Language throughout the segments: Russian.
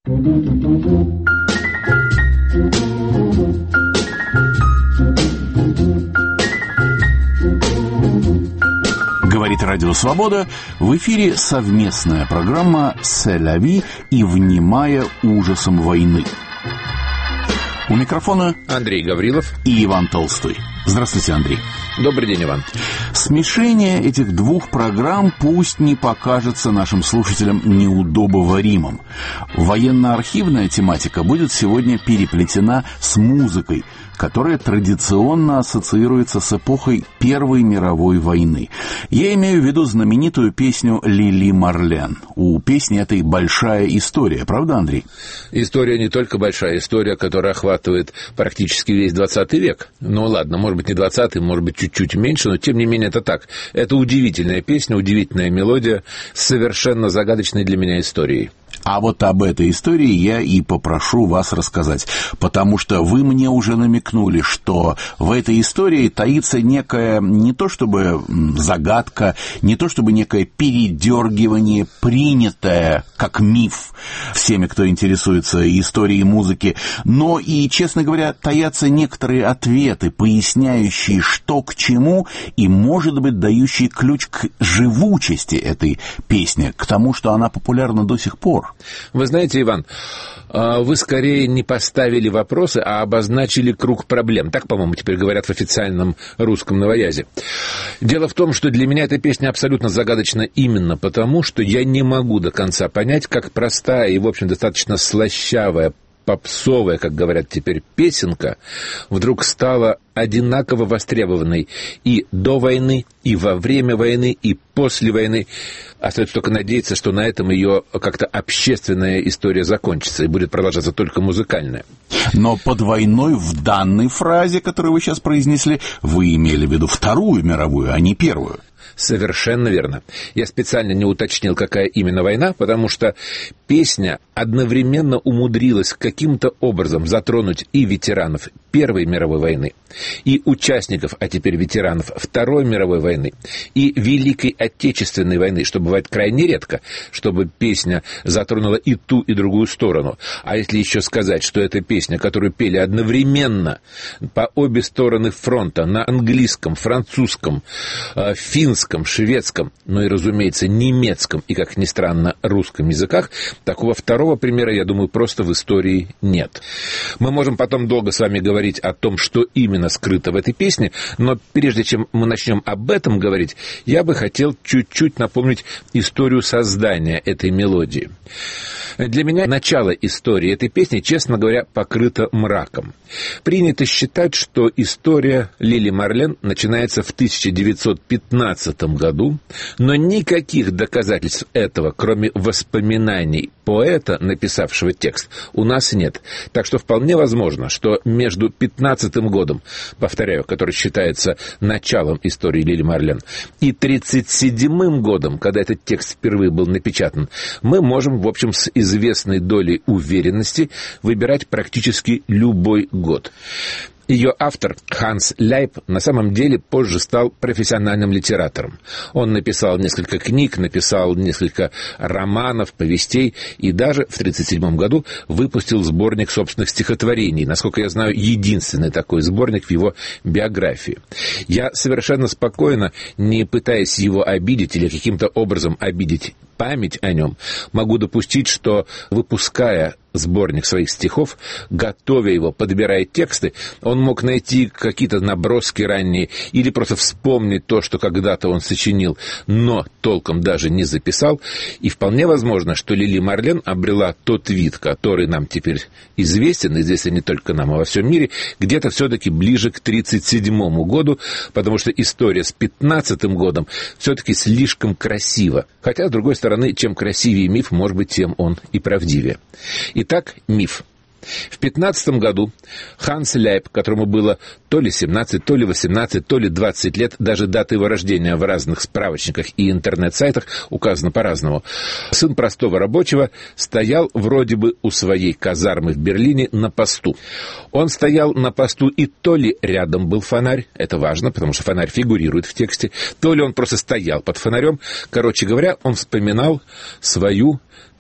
Говорит Радио Свобода. В эфире совместная программа «C'est la vie» и «Внимая ужасам войны». У микрофона Андрей Гаврилов и Иван Толстой. Здравствуйте, Андрей. Добрый день, Иван. Смешение этих двух программ пусть не покажется нашим слушателям неудобоваримым. Военно-архивная тематика будет сегодня переплетена с музыкой, которая традиционно ассоциируется с эпохой Первой мировой войны. Я имею в виду знаменитую песню «Лили Марлен». У песни этой большая история, правда, Андрей? История не только большая, история, которая охватывает практически весь 20 век. Ну ладно, может быть не 20-й, может быть чуть-чуть меньше, но тем не менее это так. Это удивительная песня, удивительная мелодия с совершенно загадочной для меня историей. А вот об этой истории я и попрошу вас рассказать, потому что вы мне уже намекнули, что в этой истории таится некая, не то чтобы загадка, не то чтобы некое передергивание, принятое как миф всеми, кто интересуется историей музыки, но и, честно говоря, таятся некоторые ответы, поясняющие, что к чему, и, может быть, дающие ключ к живучести этой песни, к тому, что она популярна до сих пор. Вы знаете, Иван, вы скорее не поставили вопросы, а обозначили круг проблем. Так, по-моему, теперь говорят в официальном русском новоязе. Дело в том, что для меня эта песня абсолютно загадочна именно потому, что я не могу до конца понять, как простая и, в общем, достаточно слащавая, попсовая, как говорят теперь, песенка вдруг стала одинаково востребованной и до войны, и во время войны, и после войны. Остается только надеяться, что на этом ее как-то общественная история закончится и будет продолжаться только музыкальная. Но под войной в данной фразе, которую вы сейчас произнесли, вы имели в виду Вторую мировую, а не Первую. Совершенно верно. Я специально не уточнил, какая именно война, потому что песня одновременно умудрилась каким-то образом затронуть и ветеранов Первой мировой войны, и участников, а теперь ветеранов Второй мировой войны, и Великой Отечественной войны, что бывает крайне редко, чтобы песня затронула и ту, и другую сторону. А если еще сказать, что это песня, которую пели одновременно по обе стороны фронта на английском, французском, финском, шведском, ну и, разумеется, немецком и, как ни странно, русском языках, такого второго примера, я думаю, просто в истории нет. Мы можем потом долго с вами говорить о том, что именно скрыто в этой песне, но прежде чем мы начнем об этом говорить, я бы хотел чуть-чуть напомнить историю создания этой мелодии. Для меня начало истории этой песни, честно говоря, покрыто мраком. Принято считать, что история Лили Марлен начинается в 1915 году, но никаких доказательств этого, кроме воспоминаний поэта, написавшего текст, у нас нет. Так что вполне возможно, что между 15 годом, повторяю, который считается началом истории Лили Марлен, и 37 годом, когда этот текст впервые был напечатан, мы можем, в общем, с известной долей уверенности выбирать практически любой год. Ее автор, Ханс Ляйб, на самом деле позже стал профессиональным литератором. Он написал несколько книг, написал несколько романов, повестей и даже в 1937 году выпустил сборник собственных стихотворений. Насколько я знаю, единственный такой сборник в его биографии. Я совершенно спокойно, не пытаясь его обидеть или каким-то образом обидеть память о нем, могу допустить, что, выпуская сборник своих стихов, готовя его, подбирая тексты, он мог найти какие-то наброски ранние или просто вспомнить то, что когда-то он сочинил, но толком даже не записал. И вполне возможно, что Лили Марлен обрела тот вид, который нам теперь известен не только нам, а во всем мире, где-то все-таки ближе к 1937 году, потому что история с 15 годом все-таки слишком красива. Хотя, с другой стороны, чем красивее миф, может быть, тем он и правдивее. Итак, миф. В 15 году Ханс Ляйб, которому было то ли 17, то ли 18, то ли 20 лет, даже дата его рождения в разных справочниках и интернет-сайтах указана по-разному, сын простого рабочего, стоял вроде бы у своей казармы в Берлине на посту. Он стоял на посту, и то ли рядом был фонарь, это важно, потому что фонарь фигурирует в тексте, то ли он просто стоял под фонарем. Короче говоря, он вспоминал свою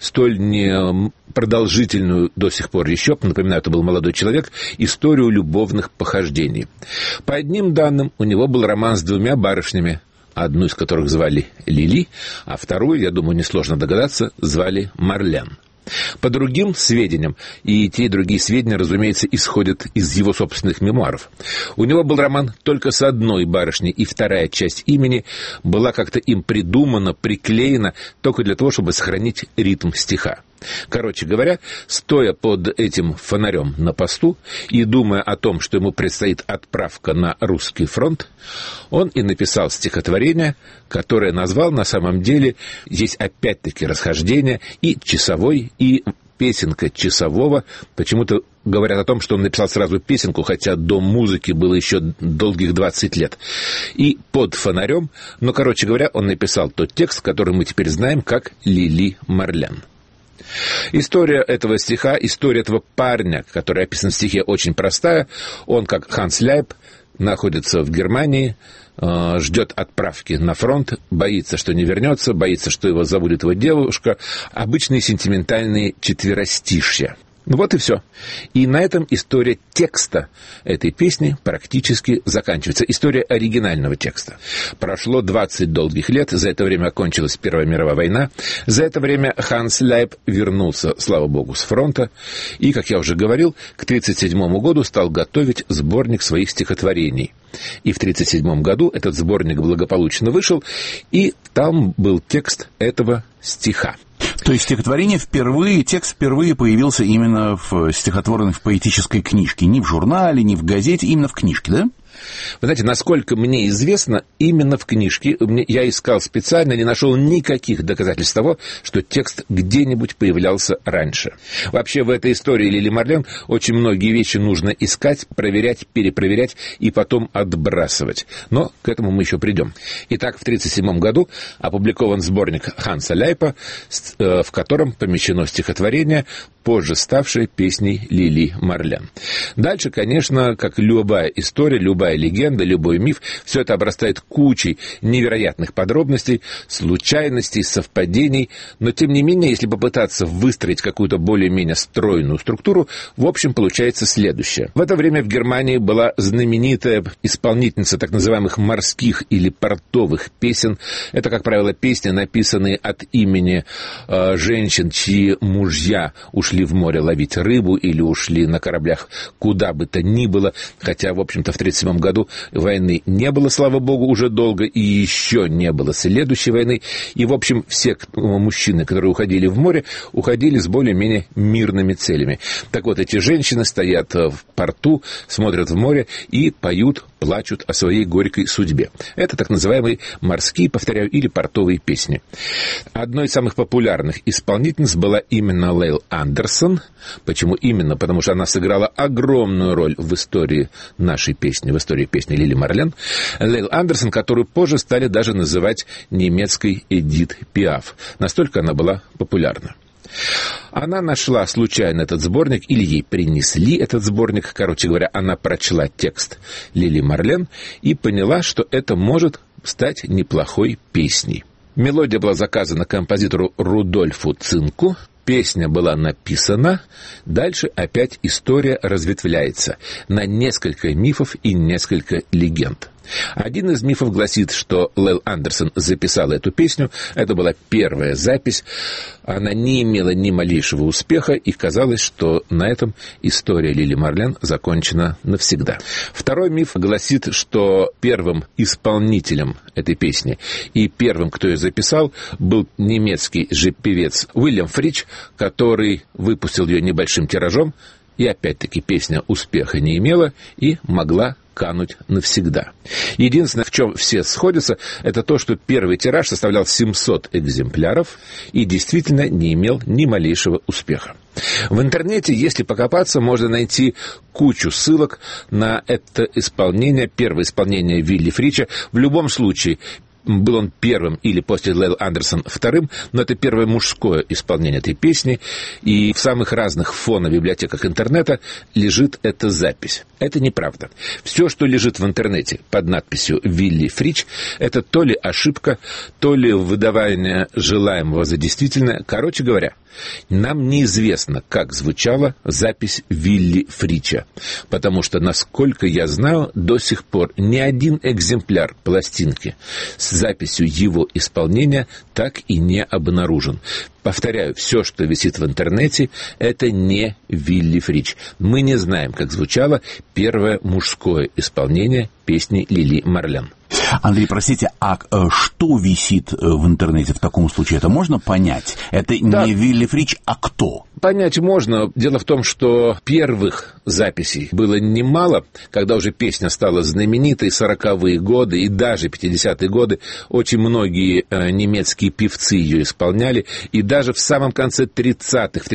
столь непродолжительную до сих пор еще, напоминаю, это был молодой человек, историю любовных похождений. По одним данным, у него был роман с двумя барышнями, одну из которых звали Лили, а вторую, я думаю, несложно догадаться, звали Марлен. По другим сведениям, и те, и другие сведения, разумеется, исходят из его собственных мемуаров, у него был роман только с одной барышней, и вторая часть имени была как-то им придумана, приклеена, только для того, чтобы сохранить ритм стиха. Короче говоря, стоя под этим фонарем на посту и думая о том, что ему предстоит отправка на русский фронт, он и написал стихотворение, которое назвал на самом деле, здесь опять-таки расхождение, и часовой, и песенка часового. Почему-то говорят о том, что он написал сразу песенку, хотя до музыки было еще долгих 20 лет. И под фонарем, но, короче говоря, он написал тот текст, который мы теперь знаем как «Лили Марлен». История этого стиха, история этого парня, который описан в стихе, очень простая. Он, как Ханс Ляйп, находится в Германии, ждет отправки на фронт, боится, что не вернется, боится, что его забудет его девушка. Обычные сентиментальные четверостишья. Вот и все. И на этом история текста этой песни практически заканчивается. История оригинального текста. Прошло 20 долгих лет, за это время окончилась Первая мировая война, за это время Ханс Ляйп вернулся, слава богу, с фронта, и, как я уже говорил, к 1937 году стал готовить сборник своих стихотворений. И в 1937 году этот сборник благополучно вышел, и там был текст этого стиха. То есть стихотворение впервые, текст впервые появился именно в стихотворной, в поэтической книжке. Не в журнале, не в газете, именно в книжке, да? Вы знаете, насколько мне известно, именно в книжке, я искал специально, не нашел никаких доказательств того, что текст где-нибудь появлялся раньше. Вообще в этой истории Лили Марлен очень многие вещи нужно искать, проверять, перепроверять и потом отбрасывать. Но к этому мы еще придем. Итак, в 1937 году опубликован сборник Ханса Ляйпа, в котором помещено стихотворение, позже ставшее песней Лили Марлен. Дальше, конечно, как любая история, любая легенда, любой миф, все это обрастает кучей невероятных подробностей, случайностей, совпадений, но, тем не менее, если попытаться выстроить какую-то более-менее стройную структуру, в общем, получается следующее. В это время в Германии была знаменитая исполнительница так называемых морских или портовых песен. Это, как правило, песни, написанные от имени женщин, чьи мужья ушли в море ловить рыбу или ушли на кораблях куда бы то ни было, хотя, в общем-то, в 1937 году войны не было, слава богу, уже долго, и еще не было следующей войны. И, в общем, все мужчины, которые уходили в море, уходили с более-менее мирными целями. Так вот, эти женщины стоят в порту, смотрят в море и поют, плачут о своей горькой судьбе. Это так называемые морские, повторяю, или портовые песни. Одной из самых популярных исполнительниц была именно Лейл Андерсон. Почему именно? Потому что она сыграла огромную роль в истории нашей песни, в истории песни Лили Марлен. Лейл Андерсон, которую позже стали даже называть немецкой Эдит Пиаф. Настолько она была популярна. Она нашла случайно этот сборник, или ей принесли этот сборник. Короче говоря, она прочла текст Лили Марлен и поняла, что это может стать неплохой песней. Мелодия была заказана композитору Рудольфу Цинку. Песня была написана, дальше опять история разветвляется на несколько мифов и несколько легенд. Один из мифов гласит, что Лейл Андерсон записала эту песню, это была первая запись, она не имела ни малейшего успеха, и казалось, что на этом история Лили Марлен закончена навсегда. Второй миф гласит, что первым исполнителем этой песни и первым, кто ее записал, был немецкий же певец Уильям Фрич, который выпустил ее небольшим тиражом, и опять-таки песня успеха не имела и могла кануть навсегда. Единственное, в чем все сходятся, это то, что первый тираж составлял 700 экземпляров и действительно не имел ни малейшего успеха. В интернете, если покопаться, можно найти кучу ссылок на это исполнение, первое исполнение Вилли Фрича. В любом случае, был он первым или после Лейл Андерсон вторым, но это первое мужское исполнение этой песни, и в самых разных фонобиблиотеках интернета лежит эта запись. Это неправда. Все, что лежит в интернете под надписью «Вилли Фрич», это то ли ошибка, то ли выдавание желаемого за действительное. Короче говоря, Нам неизвестно, как звучала запись Вилли Фрича, потому что, насколько я знаю, до сих пор ни один экземпляр пластинки с записью его исполнения так и не обнаружен. Повторяю, все, что висит в интернете, это не Вилли Фрич. Мы не знаем, как звучало первое мужское исполнение песни Лили Марлен. Андрей, простите, а что висит в интернете в таком случае? Это можно понять? Это не Вилли Фрич, а кто? Понять можно. Дело в том, что первых записей было немало, когда уже песня стала знаменитой, 40-е годы и даже 50-е годы. Очень многие немецкие певцы ее исполняли, и даже в самом конце 30-х, в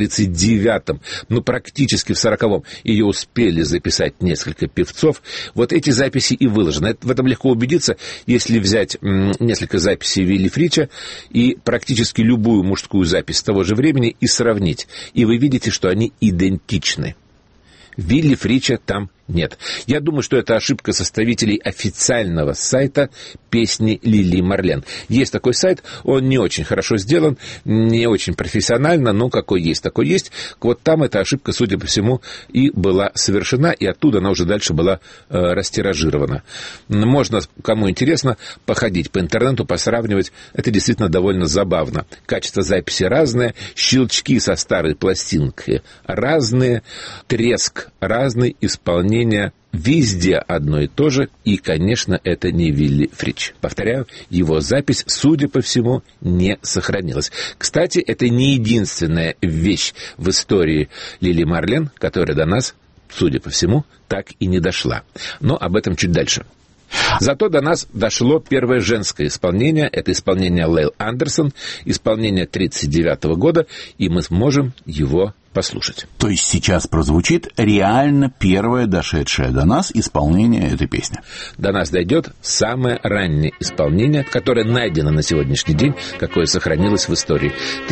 39-м, практически в 40-м, ее успели записать несколько певцов. Вот эти записи и выложены. В этом легко убедиться, если взять несколько записей Вилли Фрича и практически любую мужскую запись того же времени и сравнить. И вы видите, что они идентичны. Вилли Фрича там нет. Я думаю, что это ошибка составителей официального сайта песни Лили Марлен. Есть такой сайт, он не очень хорошо сделан, не очень профессионально, но какой есть, такой есть. Вот там эта ошибка, судя по всему, и была совершена, и оттуда она уже дальше была растиражирована. Можно, кому интересно, походить по интернету, посравнивать. Это действительно довольно забавно. Качество записи разное, щелчки со старой пластинки разные, треск разный, исполнение везде одно и то же, и, конечно, это не Вилли Фрич. Повторяю, его запись, судя по всему, не сохранилась. Кстати, это не единственная вещь в истории Лили Марлен, которая до нас, судя по всему, так и не дошла. Но об этом чуть дальше. Зато до нас дошло первое женское исполнение. Это исполнение Лейл Андерсон, исполнение 1939 года, и мы сможем его послушать. То есть сейчас прозвучит реально первое дошедшее до нас исполнение этой песни. До нас дойдет самое раннее исполнение, которое найдено на сегодняшний день, какое сохранилось в истории.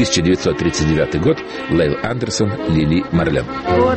1939 год. Лейл Андерсон, Лили Марлен.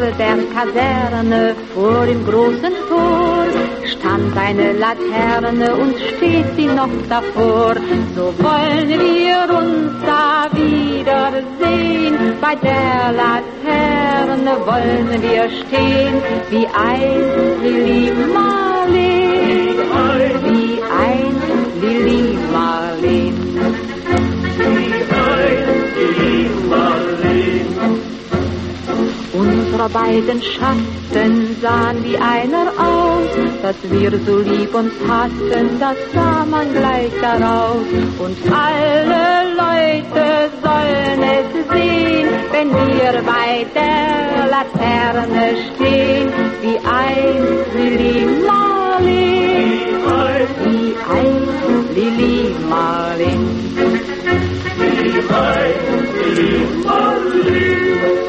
Stand eine Laterne und steht sie noch davor. So wollen wir uns da wiedersehen. Bei der Laterne wollen wir stehen. Wie einst Lili Marleen. Wie einst Lili Marleen. Wie einst Lili Marleen. Unsere beiden Schatten sahen wie einer aus, dass wir so lieb uns hatten, das sah man gleich daraus. Und alle Leute sollen es sehen, wenn wir bei der Laterne stehen, wie einst Lili Marleen, wie einst Lili Marleen, wie einst Lili Marleen.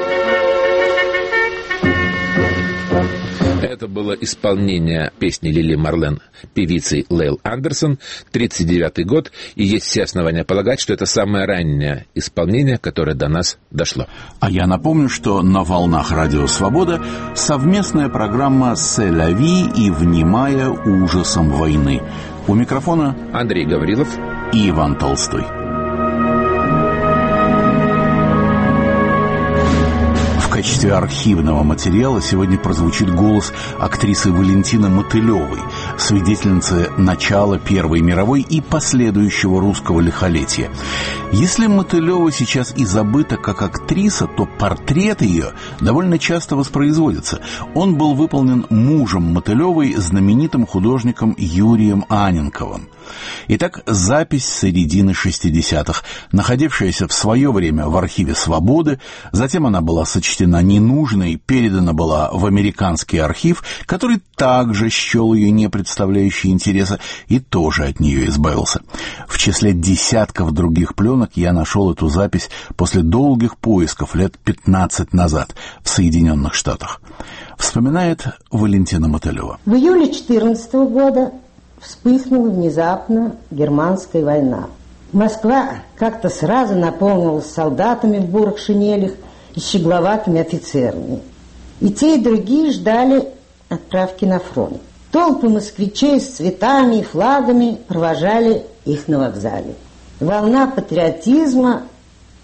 Это было исполнение песни Лили Марлен певицей Лейл Андерсон, 1939 год, и есть все основания полагать, что это самое раннее исполнение, которое до нас дошло. А я напомню, что на волнах Радио Свобода совместная программа «C'est la vie» и «Внимая ужасам войны». У микрофона Андрей Гаврилов и Иван Толстой. В качестве архивного материала сегодня прозвучит голос актрисы Валентины Мотылевой, свидетельницы начала Первой мировой и последующего русского лихолетия. Если Мотылева сейчас и забыта как актриса, то портрет ее довольно часто воспроизводится. Он был выполнен мужем Мотылевой, знаменитым художником Юрием Анненковым. Итак, запись середины 60-х, находившаяся в свое время в архиве «Свободы», затем она была сочтена ненужной, передана была в американский архив, который также счел ее не представляющей интереса и тоже от нее избавился. В числе десятков других пленок я нашел эту запись после долгих поисков лет 15 назад в Соединенных Штатах. Вспоминает Валентина Мотылева. В июле 2014 года вспыхнула внезапно германская война. Москва как-то сразу наполнилась солдатами в бурых шинелях и щегловатыми офицерами. И те, и другие ждали отправки на фронт. Толпы москвичей с цветами и флагами провожали их на вокзале. Волна патриотизма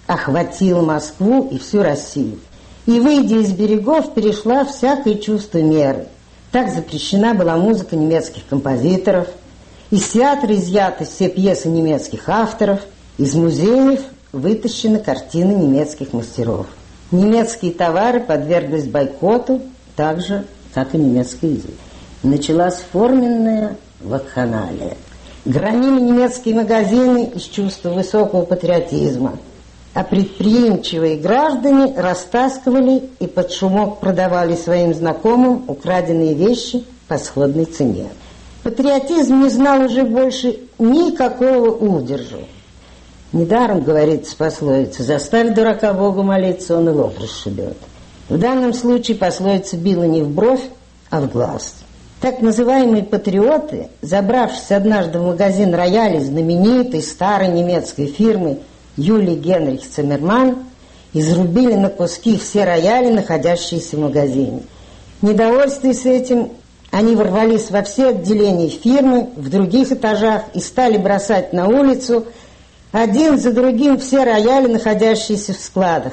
охватила Москву и всю Россию. И, выйдя из берегов, перешла всякое чувство меры. Так запрещена была музыка немецких композиторов, из театра изъяты все пьесы немецких авторов, из музеев вытащены картины немецких мастеров. Немецкие товары подверглись бойкоту, так же, как и немецкий язык. Началась форменная вакханалия. Громили немецкие магазины из чувства высокого патриотизма, а предприимчивые граждане растаскивали и под шумок продавали своим знакомым украденные вещи по сходной цене. Патриотизм не знал уже больше никакого удержу. Недаром, говорится пословица, заставь дурака Богу молиться, он и лоб расшибет. В данном случае пословица била не в бровь, а в глаз. Так называемые патриоты, забравшись однажды в магазин рояля знаменитой старой немецкой фирмы Юлии Генрих Циммерман, изрубили на куски все рояли, находящиеся в магазине. Недовольствуясь этим, они ворвались во все отделения фирмы, в других этажах и стали бросать на улицу один за другим все рояли, находящиеся в складах.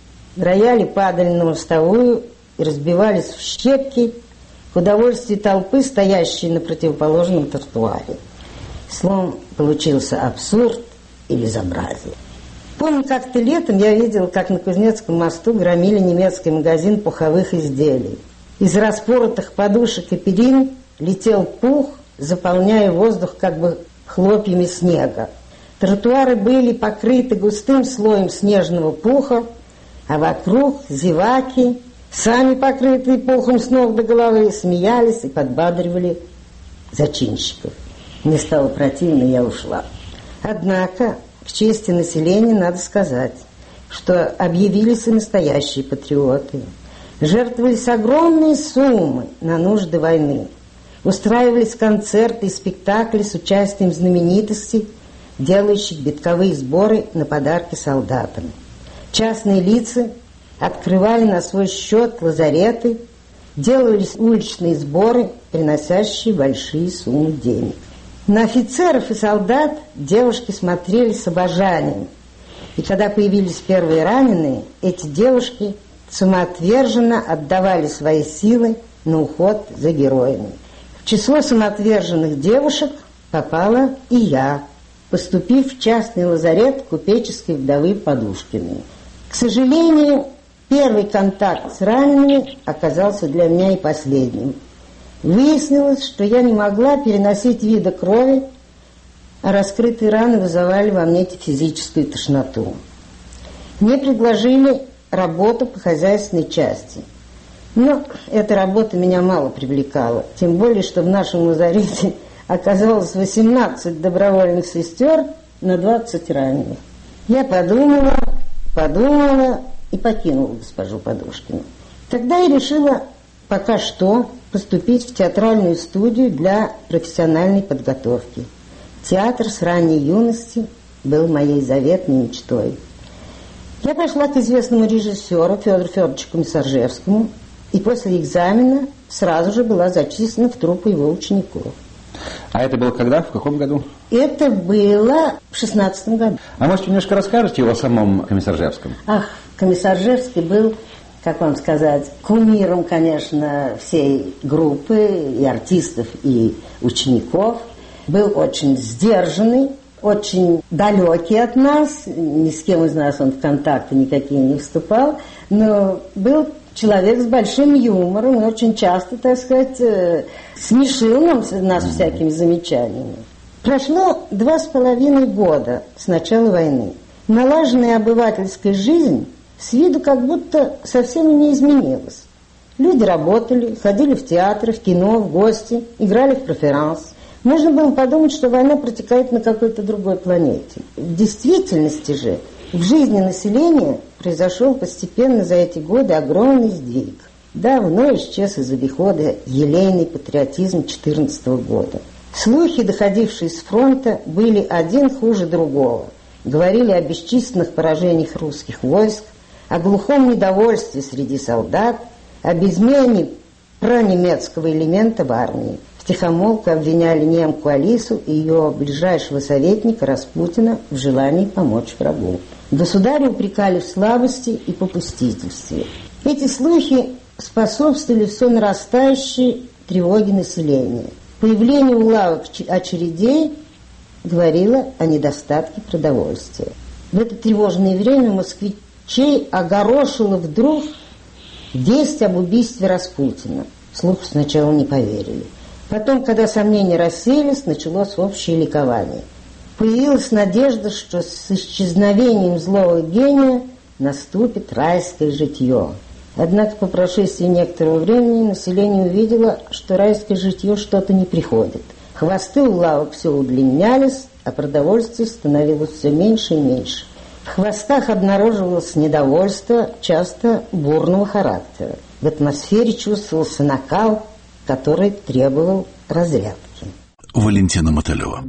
Рояли падали на мостовую и разбивались в щепки к удовольствию толпы, стоящей на противоположном тротуаре. Словом, получился абсурд и безобразие. Помню, как-то летом я видел, как на Кузнецком мосту громили немецкий магазин пуховых изделий. Из распоротых подушек и перин летел пух, заполняя воздух как бы хлопьями снега. Тротуары были покрыты густым слоем снежного пуха, а вокруг зеваки, сами покрытые пухом с ног до головы, смеялись и подбадривали зачинщиков. Мне стало противно, я ушла. Однако, к чести населения надо сказать, что объявились и настоящие патриоты. Жертвовались огромные суммы на нужды войны. Устраивались концерты и спектакли с участием знаменитостей, делающих битковые сборы на подарки солдатам. Частные лица открывали на свой счет лазареты, делались уличные сборы, приносящие большие суммы денег. На офицеров и солдат девушки смотрели с обожанием. И когда появились первые раненые, эти девушки самоотверженно отдавали свои силы на уход за героями. В число самоотверженных девушек попала и я, поступив в частный лазарет купеческой вдовы Подушкиной. К сожалению, первый контакт с ранеными оказался для меня и последним. Выяснилось, что я не могла переносить вида крови, а раскрытые раны вызывали во мне физическую тошноту. Мне предложили работу по хозяйственной части. Но эта работа меня мало привлекала, тем более, что в нашем лазарете оказалось 18 добровольных сестер на 20 раненых. Я подумала и покинула госпожу Подушкину. Тогда я решила пока что поступить в театральную студию для профессиональной подготовки. Театр с ранней юности был моей заветной мечтой. Я пошла к известному режиссеру Федору Федоровичу Комиссаржевскому и после экзамена сразу же была зачислена в труппу его учеников. А это было когда? В каком году? Это было в 16-м году. А может, немножко расскажете о самом Комиссаржевском? Комиссаржевский был, как вам сказать, кумиром, конечно, всей группы и артистов, и учеников. Был очень сдержанный, очень далекий от нас. Ни с кем из нас он в контакты никакие не вступал. Но был человек с большим юмором и очень часто, так сказать, смешил нас всякими замечаниями. Прошло 2,5 года с начала войны. Налаженная обывательская жизнь с виду как будто совсем не изменилась. Люди работали, ходили в театры, в кино, в гости, играли в преферанс. Можно было подумать, что война протекает на какой-то другой планете. В действительности же в жизни населения произошел постепенно за эти годы огромный сдвиг. Давно исчез из обихода елейный патриотизм 14 года. Слухи, доходившие с фронта, были один хуже другого. Говорили о бесчисленных поражениях русских войск, о глухом недовольстве среди солдат, об измене пронемецкого элемента в армии. втихомолку обвиняли немку Алису и ее ближайшего советника Распутина в желании помочь врагу. Государя упрекали в слабости и попустительстве. Эти слухи способствовали все нарастающей тревоге населения. Появление у лавок очередей говорило о недостатке продовольствия. В это тревожное время москвичей огорошило вдруг весть об убийстве Распутина. Слуху сначала не поверили. Потом, когда сомнения рассеялись, началось общее ликование. Появилась надежда, что с исчезновением злого гения наступит райское житье. Однако по прошествии некоторого времени население увидело, что райское житье что-то не приходит. Хвосты у лавок все удлинялись, а продовольствия становилось все меньше и меньше. В хвостах обнаруживалось недовольство, часто бурного характера. В атмосфере чувствовался накал, который требовал разрядки. Валентина Мотылева.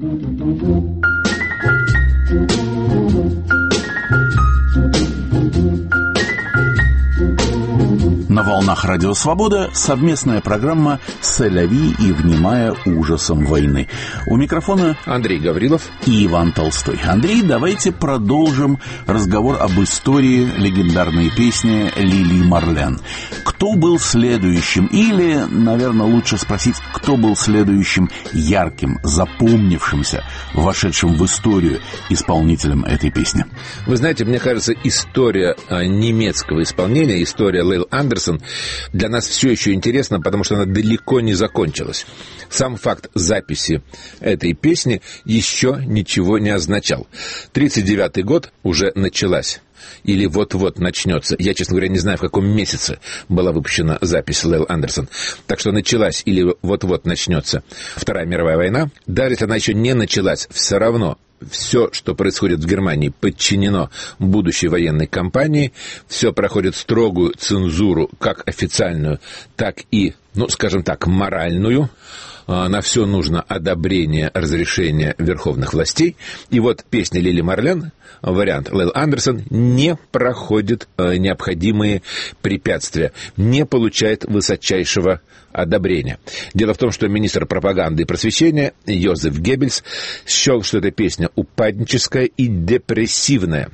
На волнах Радио Свобода совместная программа «Сель-ля-ви» и «Внимая ужасом войны». У микрофона Андрей Гаврилов и Иван Толстой. Андрей, давайте продолжим разговор об истории легендарной песни Лили Марлен. Кто был следующим, или, наверное, лучше спросить, кто был следующим ярким, запомнившимся, вошедшим в историю исполнителем этой песни? Вы знаете, мне кажется, история немецкого исполнения, история Лейл Андерсон для нас все еще интересна, потому что она далеко не закончилась. Сам факт записи этой песни еще ничего не означал. 1939 год уже началась. Или вот-вот начнется. Я, честно говоря, не знаю, в каком месяце была выпущена запись Лейл Андерсон. Так что началась или вот-вот начнется Вторая мировая война. Даже если она еще не началась, все равно все, что происходит в Германии, подчинено будущей военной кампании. Все проходит строгую цензуру, как официальную, так и, скажем так, моральную. На все нужно одобрение, разрешение верховных властей. И вот песня Лили Марлен, вариант Лейл Андерсон, не проходит необходимые препятствия, не получает высочайшего одобрения. Дело в том, что министр пропаганды и просвещения Йозеф Геббельс счел, что эта песня упадническая и депрессивная.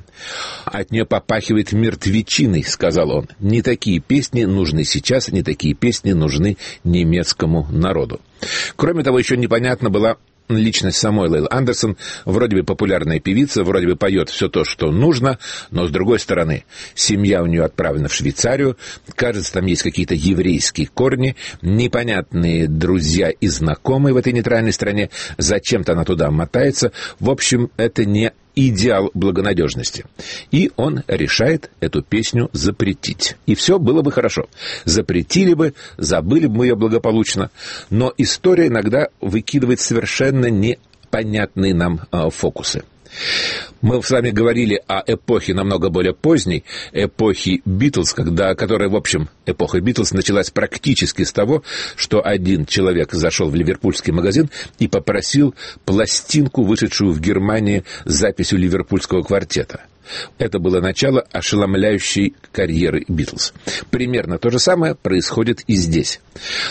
От нее попахивает мертвечиной, сказал он. Не такие песни нужны сейчас, не такие песни нужны немецкому народу. Кроме того, еще непонятна была личность самой Лейл Андерсон. Вроде бы популярная певица, вроде бы поет все то, что нужно, но, с другой стороны, семья у нее отправлена в Швейцарию, кажется, там есть какие-то еврейские корни, непонятные друзья и знакомые в этой нейтральной стране, зачем-то она туда мотается. В общем, это не идеал благонадежности. И он решает эту песню запретить. И все было бы хорошо. Запретили бы, забыли бы мы ее благополучно. Но история иногда выкидывает совершенно непонятные нам фокусы. Мы с вами говорили о эпохе намного более поздней, эпохи Битлз, которая, в общем, эпоха Битлз началась практически с того, что один человек зашел в ливерпульский магазин и попросил пластинку, вышедшую в Германии с записью ливерпульского квартета. Это было начало ошеломляющей карьеры Битлз. Примерно то же самое происходит и здесь.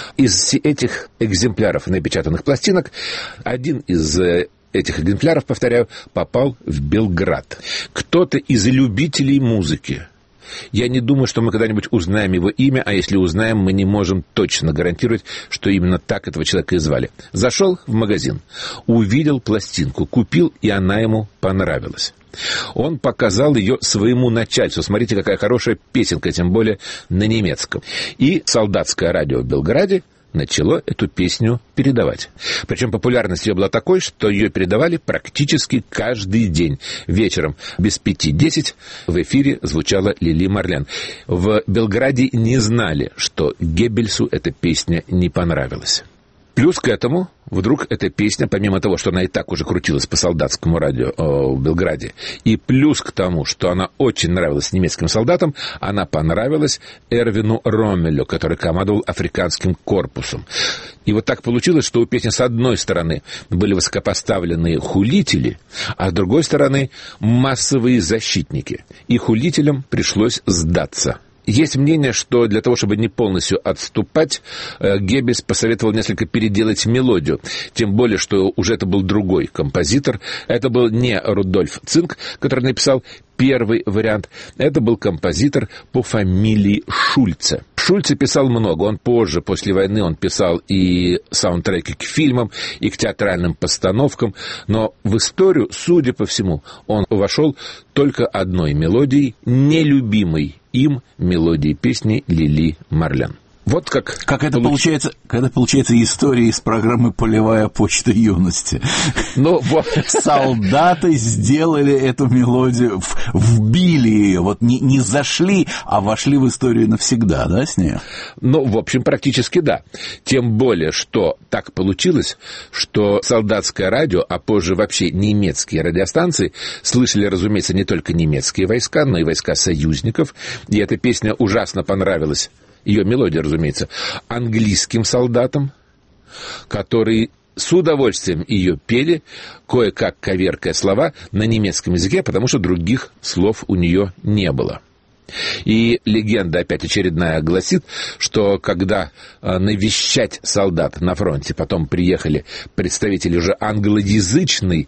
Из этих экземпляров напечатанных пластинок один из этих экземпляров, повторяю, попал в Белград. Кто-то из любителей музыки. Я не думаю, что мы когда-нибудь узнаем его имя, а если узнаем, мы не можем точно гарантировать, что именно так этого человека и звали. Зашел в магазин, увидел пластинку, купил, и она ему понравилась. Он показал ее своему начальству. Смотрите, какая хорошая песенка, тем более на немецком. И солдатское радио в Белграде начало эту песню передавать. Причем популярность ее была такой, что ее передавали практически каждый день. Вечером без 5:10 в эфире звучала Лили Марлен. В Белграде не знали, что Геббельсу эта песня не понравилась. Плюс к этому, вдруг эта песня, помимо того, что она и так уже крутилась по солдатскому радио в Белграде, и плюс к тому, что она очень нравилась немецким солдатам, она понравилась Эрвину Роммелю, который командовал африканским корпусом. И вот так получилось, что у песни с одной стороны были высокопоставленные хулители, а с другой стороны массовые защитники. И хулителям пришлось сдаться. Есть мнение, что для того, чтобы не полностью отступать, Геббельс посоветовал несколько переделать мелодию. Тем более, что уже это был другой композитор. Это был не Рудольф Цинк, который написал первый вариант. Это был композитор по фамилии Шульце. Шульце писал много. Он позже, после войны, он писал и саундтреки к фильмам, и к театральным постановкам. Но в историю, судя по всему, он вошел только одной мелодией, нелюбимой им мелодией песни Лили Марлен. Вот как это получается, когда получается история из программы «Полевая почта юности». Ну, вот. Солдаты сделали эту мелодию, вбили ее, вот не зашли, а вошли в историю навсегда, да, с ней? Ну, в общем, практически да. Тем более, что так получилось, что солдатское радио, а позже вообще немецкие радиостанции, слышали, разумеется, не только немецкие войска, но и войска союзников, и эта песня ужасно понравилась. Ее мелодия, разумеется, английским солдатам, которые с удовольствием ее пели, кое-как коверкая слова на немецком языке, потому что других слов у нее не было. И легенда, опять очередная, гласит, что когда навещать солдат на фронте потом приехали представители уже англоязычной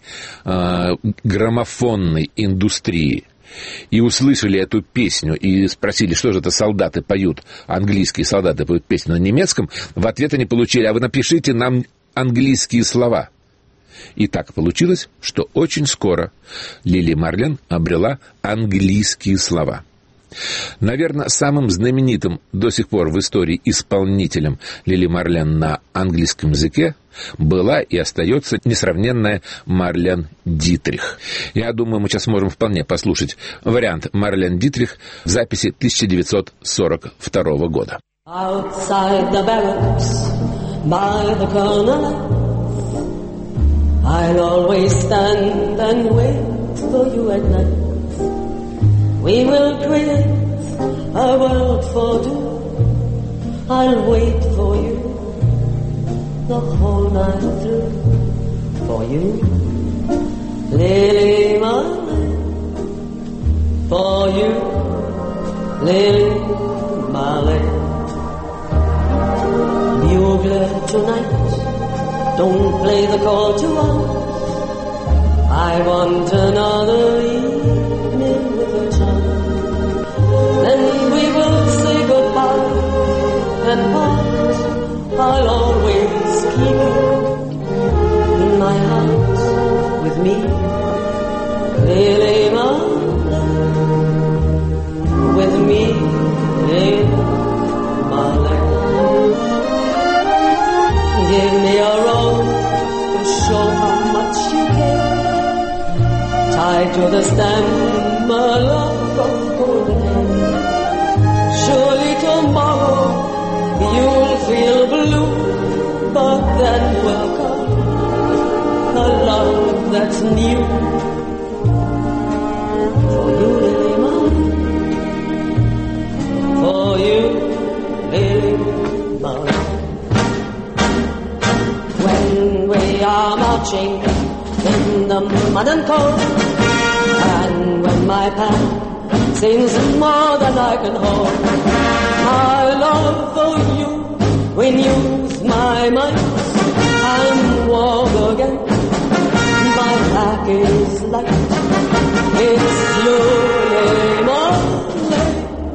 граммофонной индустрии, и услышали эту песню, и спросили, что же это солдаты поют, английские солдаты поют песню на немецком, в ответ они получили: а вы напишите нам английские слова. И так получилось, что очень скоро Лили Марлен обрела английские слова. Наверное, самым знаменитым до сих пор в истории исполнителем Лили Марлен на английском языке была и остается несравненная Марлен Дитрих. Я думаю, мы сейчас можем вполне послушать вариант Марлен Дитрих в записи 1942 года. Outside the barracks, by the corner, I'll always stand and wait for you at night. We will create a world for two. I'll wait for you the whole night through. For you, Lily Marley. For you, Lily Marley. Bugler tonight, don't play the call to arms. I want another evening with a child. Then we will say goodbye and part. I'll always keep you in my heart with me, Lily Marley. With me, Lily Marley. Give me a rope to show how much you care. Tied to the stem, a lock of golden hair. Surely tomorrow you'll feel blue, but then will come a love that's new. For you, Lily Marley. For you, Lily Marley. When we are marching in the mud and cold, and when my path seems more than I can hold, my love for you renews my mind and walk again. My back is light. It's you, Lily Marley.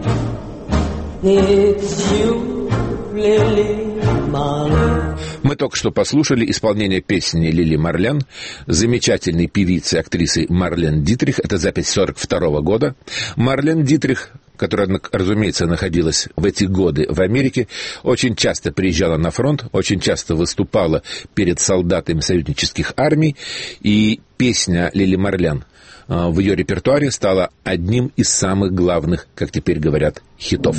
It's you, Lily Marley. Мы только что послушали исполнение песни Лили Марлен, замечательной певицы и актрисы Марлен Дитрих. Это запись 1942 года. Марлен Дитрих, которая, разумеется, находилась в эти годы в Америке, очень часто приезжала на фронт, очень часто выступала перед солдатами союзнических армий, и песня Лили Марлен в ее репертуаре стала одним из самых главных, как теперь говорят, хитов.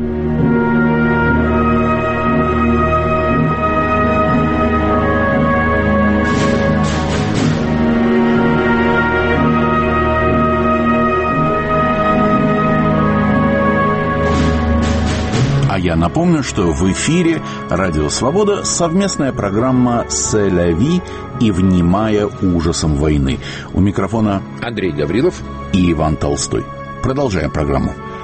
Я напомню, что в эфире «Радио Свобода» совместная программа «C'est la vie» и «Внимая ужасам войны». У микрофона Андрей Гаврилов и Иван Толстой. Продолжаем программу.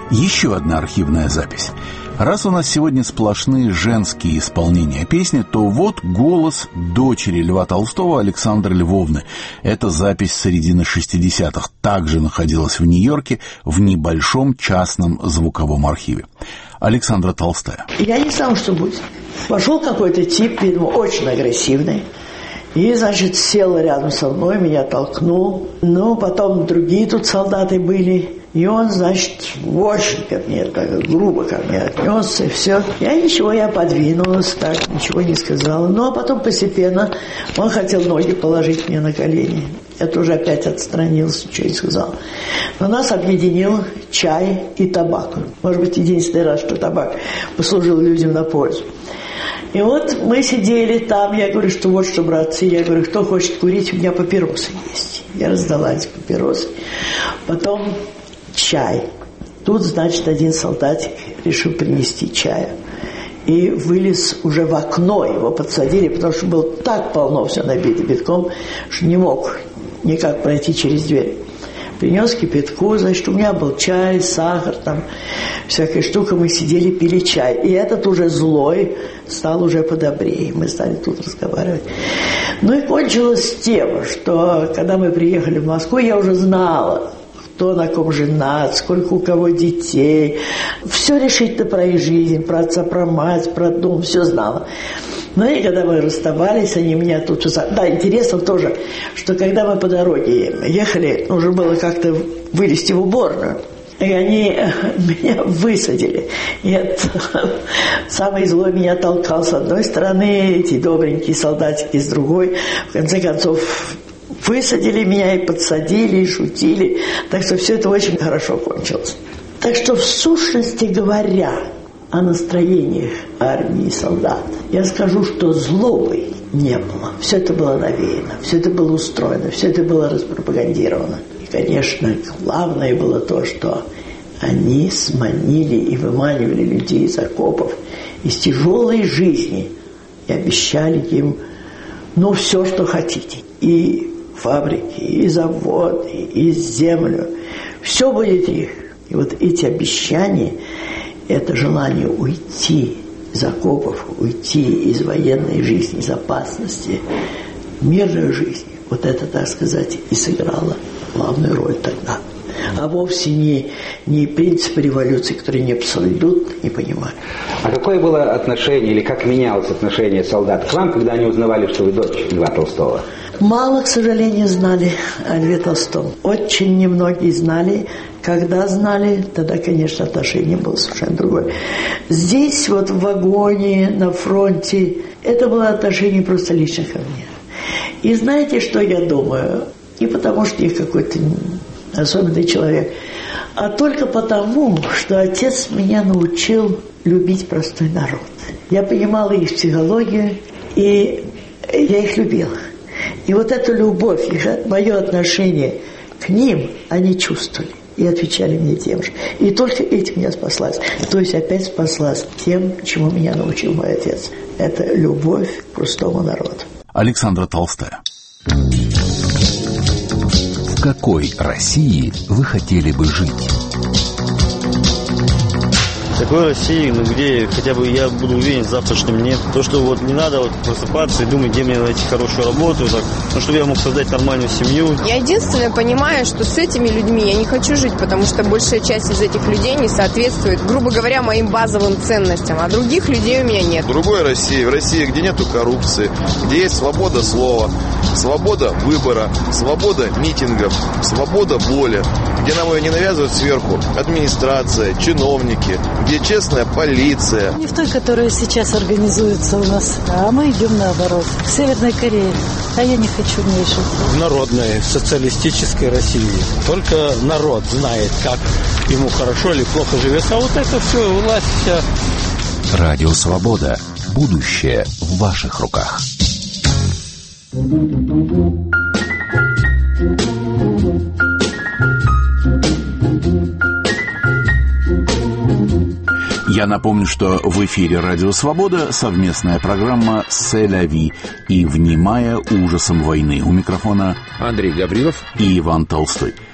Еще одна архивная запись. Раз у нас сегодня сплошные женские исполнения песни, то вот голос дочери Льва Толстого Александры Львовны. Эта запись середины 60-х также находилась в Нью-Йорке в небольшом частном звуковом архиве. Александра Толстая. Я не знал, что будет. Пошел какой-то тип, видимо, очень агрессивный. И, значит, сел рядом со мной, меня толкнул. Ну, потом другие тут солдаты были. И он, значит, очень ко мне, так грубо ко мне отнесся, и все. Я подвинулась, так, ничего не сказала. Ну, а потом постепенно он хотел ноги положить мне на колени. Я тоже опять отстранился, ничего не сказал. Но нас объединил чай и табак. Может быть, единственный раз, что табак послужил людям на пользу. И вот мы сидели там, я говорю, что вот что, братцы, я говорю, кто хочет курить, у меня папиросы есть. Я раздала эти папиросы. Потом чай. Тут, значит, один солдатик решил принести чая. И вылез уже в окно, его подсадили, потому что было так полно, все набито битком, что не мог никак пройти через дверь. Принес кипятку, значит, у меня был чай, сахар, там всякая штука, мы сидели, пили чай. И этот уже злой стал уже подобрее, мы стали тут разговаривать. Ну и кончилось тем, что когда мы приехали в Москву, я уже знала, кто на ком женат, сколько у кого детей, все решительно про их жизнь, про отца, про мать, про дом, все знала. Ну и когда мы расставались, они меня тут... Да, интересно тоже, что когда мы по дороге ехали, нужно было как-то вылезти в уборную. И они меня высадили. И самый злой меня толкал с одной стороны, эти добренькие солдатики с другой. В конце концов, высадили меня и подсадили, и шутили. Так что все это очень хорошо кончилось. Так что, в сущности говоря, о настроениях армии и солдат, я скажу, что злобы не было. Все это было навеяно, все это было устроено, все это было распропагандировано. И, конечно, главное было то, что они сманили и выманивали людей из окопов, из тяжелой жизни, и обещали им, все, что хотите. И фабрики, и заводы, и землю. Все будет их. И вот эти обещания, это желание уйти из окопов, уйти из военной жизни, из опасности, мирную жизнь, вот это, так сказать, и сыграло главную роль тогда. А вовсе не принцип революции, которые не абсолют, не понимают. А какое было отношение, или как менялось отношение солдат к вам, когда они узнавали, что вы дочь Льва Толстого? Мало, к сожалению, знали о Льве Толстом. Очень немногие знали. Когда знали, тогда, конечно, отношение было совершенно другое. Здесь, вот в вагоне, на фронте, это было отношение просто лично ко мне. И знаете, что я думаю? Не потому, что я какой-то особенный человек, а только потому, что отец меня научил любить простой народ. Я понимала их психологию, и я их любила. И вот эту любовь, мое отношение к ним они чувствовали и отвечали мне тем же. И только этим я спаслась. То есть опять спаслась тем, чему меня научил мой отец. Это любовь к простому народу. Александра Толстая. В какой России вы хотели бы жить? В такой России, где хотя бы я буду уверен в завтрашнем дне. То, что вот не надо просыпаться и думать, где мне найти хорошую работу, чтобы я мог создать нормальную семью. Я единственное понимаю, что с этими людьми я не хочу жить, потому что большая часть из этих людей не соответствует, грубо говоря, моим базовым ценностям, а других людей у меня нет. В другой России, в России, где нету коррупции, где есть свобода слова, свобода выбора, свобода митингов, свобода воли, где нам ее не навязывают сверху администрация, чиновники, где честная полиция. Не в той, которая сейчас организуется у нас, а мы идем наоборот, к Северной Корее. А я не хочу в ней жить. В народной социалистической России только народ знает, как ему хорошо или плохо живется. А вот это все, власть вся. Радио Свобода. Будущее в ваших руках. Я напомню, что в эфире «Радио Свобода» совместная программа «Се ля ви» и «Внимая ужасом войны». У микрофона Андрей Гаврилов и Иван Толстой.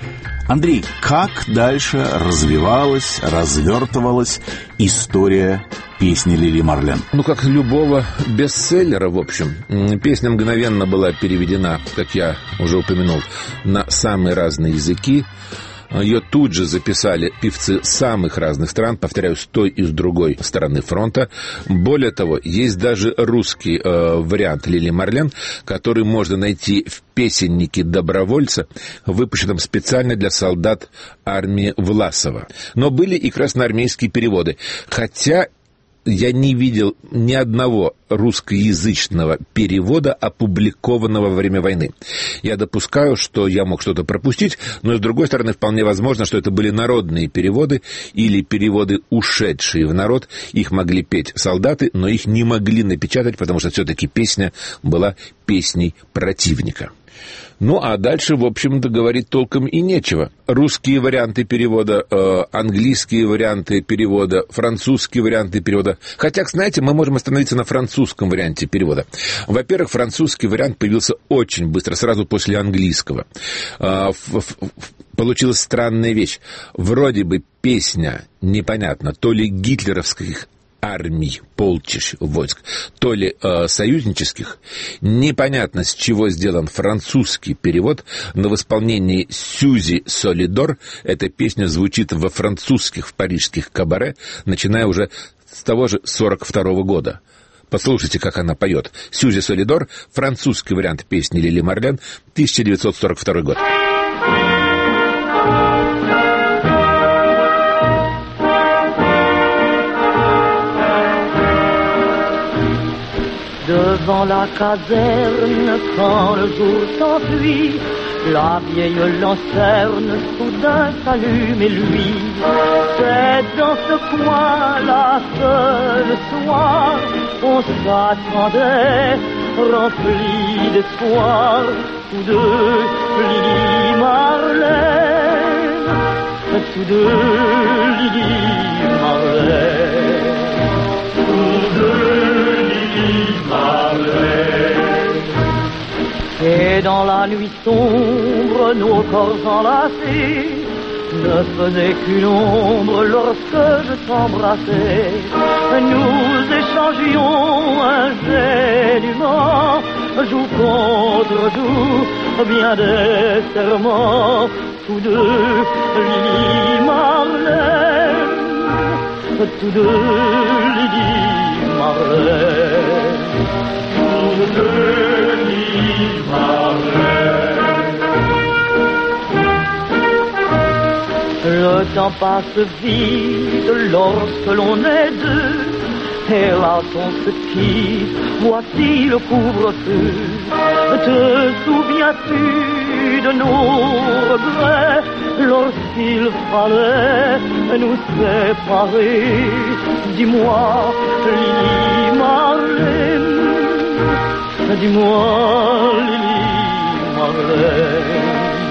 Андрей, как дальше развивалась, развертывалась история песни Лили Марлен? Ну, как любого бестселлера, в общем. Песня мгновенно была переведена, как я уже упомянул, на самые разные языки. Ее тут же записали певцы самых разных стран, повторяю, с той и с другой стороны фронта. Более того, есть даже русский вариант Лили Марлен, который можно найти в песеннике добровольца, выпущенном специально для солдат армии Власова. Но были и красноармейские переводы. Хотя я не видел ни одного русскоязычного перевода, опубликованного во время войны. Я допускаю, что я мог что-то пропустить, но, с другой стороны, вполне возможно, что это были народные переводы или переводы, ушедшие в народ. Их могли петь солдаты, но их не могли напечатать, потому что все-таки песня была песней противника. Ну, а дальше, в общем-то, говорить толком и нечего. Русские варианты перевода, английские варианты перевода, французские варианты перевода. Хотя, знаете, мы можем остановиться на французском варианте перевода. Во-первых, французский вариант появился очень быстро, сразу после английского. Получилась странная вещь. Вроде бы песня, непонятно, то ли гитлеровских армий, полчищ, войск, то ли союзнических. Непонятно, с чего сделан французский перевод, но в исполнении «Сюзи Солидор» эта песня звучит во французских, в парижских кабаре, начиная уже с того же 1942 года. Послушайте, как она поет. «Сюзи Солидор», французский вариант песни Лили Марлен, 1942 год. Devant la caserne, quand le jour s'enfuit, la vieille lanterne soudain s'allume et lui. C'est dans ce coin-là que le soir, on s'attendait, rempli d'espoir, tous deux, Lili Marlène, tous deux, Lili Marlène, tous deux. Et dans la nuit sombre, nos corps enlacés ne faisaient qu'une ombre lorsque je t'embrassais. Nous échangions ingénument, joue contre joue, bien des serments, tous deux, Lili Marlène, tous deux, Lili Marlène, tous deux, Lili Marlène. Le temps passe vite lorsque l'on est deux, hélas on se quitte, voici le couvre-feu. Te souviens-tu de nos regrets lorsqu'il fallait nous séparer? Dis-moi, Lili Marlène, dis-moi, Lili Marlène,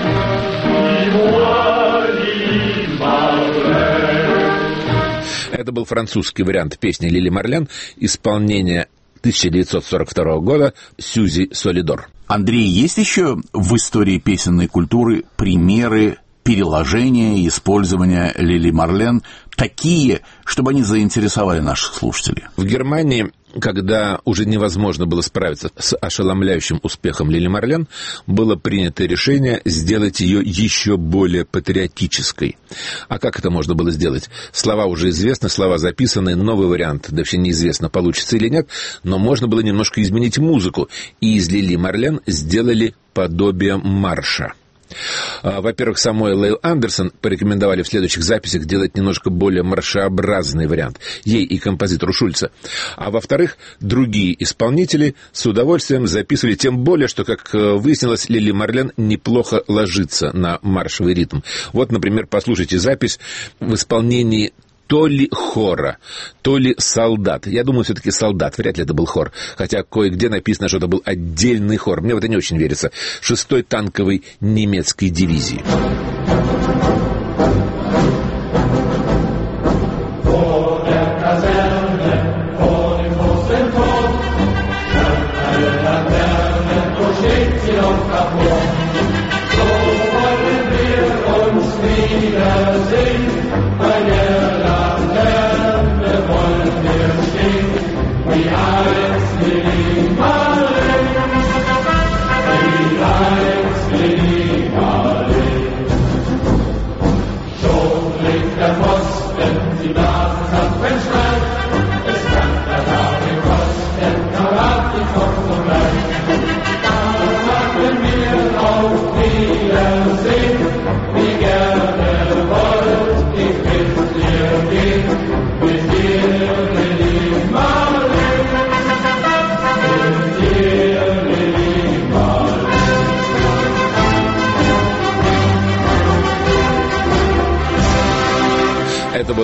dis-moi, Lili Marlène. Это был французский вариант песни Лили Марлен, исполнение 1942 года «Сюзи Солидор». Андрей, есть еще в истории песенной культуры примеры переложения и использования Лили Марлен такие, чтобы они заинтересовали наших слушателей? В Германии, когда уже невозможно было справиться с ошеломляющим успехом Лили Марлен, было принято решение сделать ее еще более патриотической. А как это можно было сделать? Слова уже известны, слова записаны, новый вариант, да вообще неизвестно, получится или нет, но можно было немножко изменить музыку, и из Лили Марлен сделали подобие марша. Во-первых, Самуэл Л. Андерсон порекомендовали в следующих записях делать немножко более маршеобразный вариант, ей и композитору Шульца. А во-вторых, другие исполнители с удовольствием записывали, тем более, что, как выяснилось, Лили Марлен неплохо ложится на маршевый ритм. Вот, например, послушайте запись в исполнении то ли хора, то ли солдат. Я думаю, все-таки солдат, вряд ли это был хор. Хотя кое-где написано, что это был отдельный хор. Мне в это не очень верится. 6-й танковой немецкой дивизии.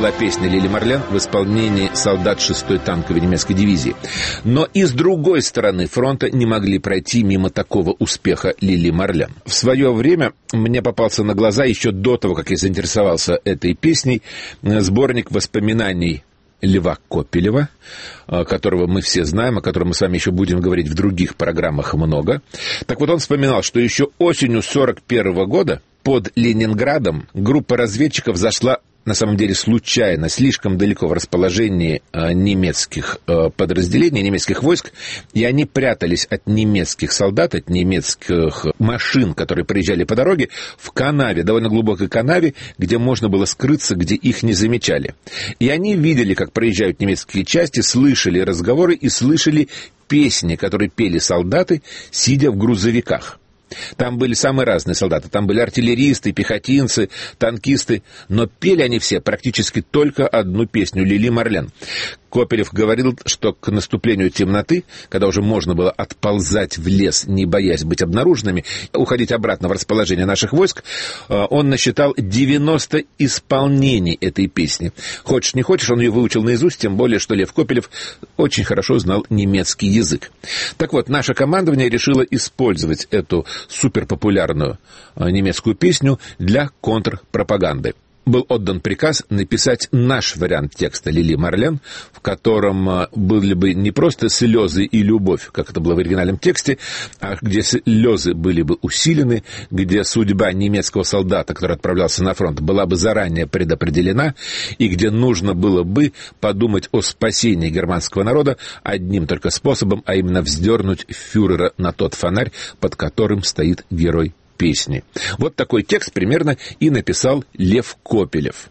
была песня Лили Марлен в исполнении солдат 6-й танковой немецкой дивизии. Но и с другой стороны фронта не могли пройти мимо такого успеха Лили Марлен. В свое время мне попался на глаза, еще до того, как я заинтересовался этой песней, сборник воспоминаний Льва Копелева, которого мы все знаем, о котором мы с вами еще будем говорить в других программах много. Так вот, он вспоминал, что еще осенью 1941 года под Ленинградом группа разведчиков зашла, на самом деле, случайно, слишком далеко в расположении немецких подразделений, немецких войск, и они прятались от немецких солдат, от немецких машин, которые проезжали по дороге, в канаве, довольно глубокой канаве, где можно было скрыться, где их не замечали. И они видели, как проезжают немецкие части, слышали разговоры и слышали песни, которые пели солдаты, сидя в грузовиках. Там были самые разные солдаты, там были артиллеристы, пехотинцы, танкисты, но пели они все практически только одну песню «Лили Марлен». Копелев говорил, что к наступлению темноты, когда уже можно было отползать в лес, не боясь быть обнаруженными, уходить обратно в расположение наших войск, он насчитал 90 исполнений этой песни. Хочешь не хочешь, он ее выучил наизусть, тем более, что Лев Копелев очень хорошо знал немецкий язык. Так вот, наше командование решило использовать эту суперпопулярную немецкую песню для контрпропаганды. Был отдан приказ написать наш вариант текста «Лили Марлен», в котором были бы не просто слезы и любовь, как это было в оригинальном тексте, а где слезы были бы усилены, где судьба немецкого солдата, который отправлялся на фронт, была бы заранее предопределена, и где нужно было бы подумать о спасении германского народа одним только способом, а именно вздернуть фюрера на тот фонарь, под которым стоит герой песни. Вот такой текст примерно и написал Лев Копелев.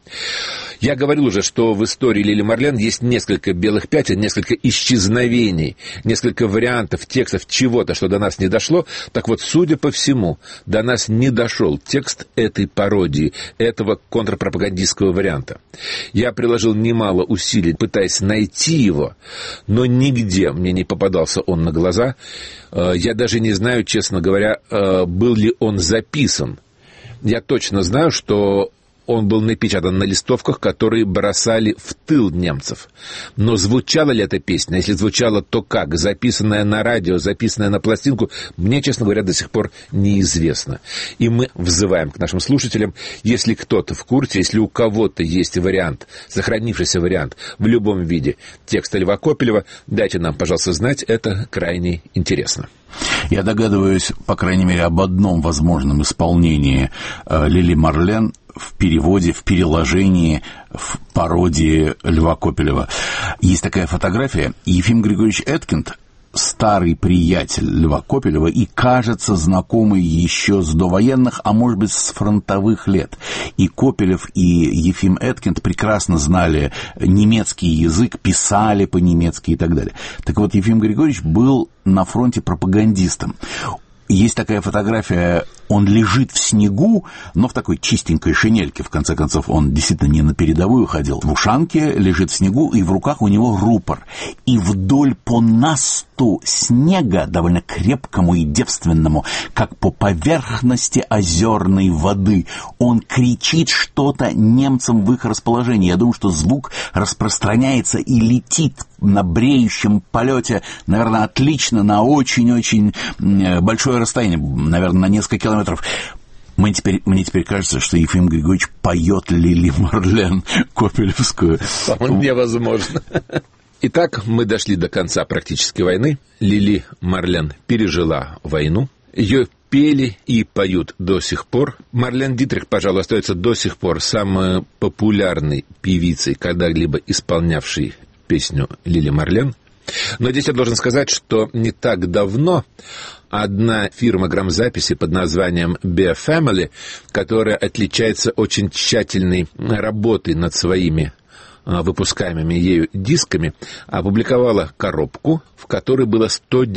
Я говорил уже, что в истории Лили Марлен есть несколько белых пятен, несколько исчезновений, несколько вариантов текстов чего-то, что до нас не дошло. Так вот, судя по всему, до нас не дошел текст этой пародии, этого контрпропагандистского варианта. Я приложил немало усилий, пытаясь найти его, но нигде мне не попадался он на глаза. Я даже не знаю, честно говоря, был ли он записан. Я точно знаю, что он был напечатан на листовках, которые бросали в тыл немцев. Но звучала ли эта песня? Если звучала, то как? Записанная на радио, записанная на пластинку, мне, честно говоря, до сих пор неизвестно. И мы взываем к нашим слушателям, если кто-то в курсе, если у кого-то есть вариант, сохранившийся вариант в любом виде текста Льва Копелева, дайте нам, пожалуйста, знать, это крайне интересно. Я догадываюсь, по крайней мере, об одном возможном исполнении Лили Марлен в переводе, в переложении, в пародии Льва Копелева. Есть такая фотография. Ефим Григорьевич Эткинд, старый приятель Льва Копелева и, кажется, знакомый еще с довоенных, а может быть, с фронтовых лет. И Копелев, и Ефим Эткинд прекрасно знали немецкий язык, писали по-немецки и так далее. Так вот, Ефим Григорьевич был на фронте пропагандистом. Есть такая фотография, он лежит в снегу, но в такой чистенькой шинельке, в конце концов, он действительно не на передовую ходил. В ушанке лежит в снегу, и в руках у него рупор. И вдоль по насту снега, довольно крепкому и девственному, как по поверхности озерной воды, он кричит что-то немцам в их расположении. Я думаю, что звук распространяется и летит на бреющем полете, наверное, отлично, на очень-очень большое расстояние, наверное, на несколько километров. Мне теперь кажется, что Ефим Григорьевич поет Лили Марлен копелевскую. Вполне возможно. Итак, мы дошли до конца практически войны. Лили Марлен пережила войну. Ее пели и поют до сих пор. Марлен Дитрих, пожалуй, остается до сих пор самой популярной певицей, когда-либо исполнявшей песню Лили Марлен. Но здесь я должен сказать, что не так давно одна фирма грамзаписи под названием Bear Family, которая отличается очень тщательной работой над своими выпускаемыми ею дисками, опубликовала коробку, в которой было